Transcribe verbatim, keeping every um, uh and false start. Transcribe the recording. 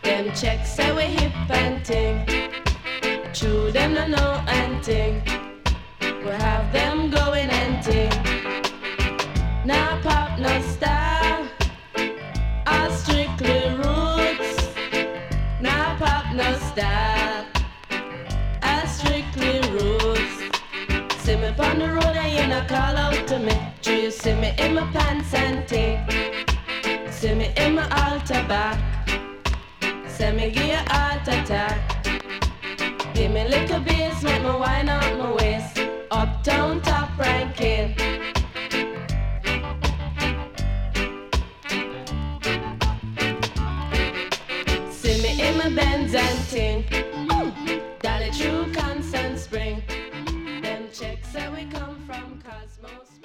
Them checks say we hip and ting. True, them no know and ting. We have them going and ting. Now pop no style, all strictly roots. Now pop no style, all strictly roots. See me on the road and you no call out to me. Do you see me in my pants and ting? See me in my altar back. Say me give you heart attack. Give me little bass, make me wind out my waist. Uptown top ranking. See me in my Benz and ting. Dolly true constant spring. Them checks say we come from Cosmos.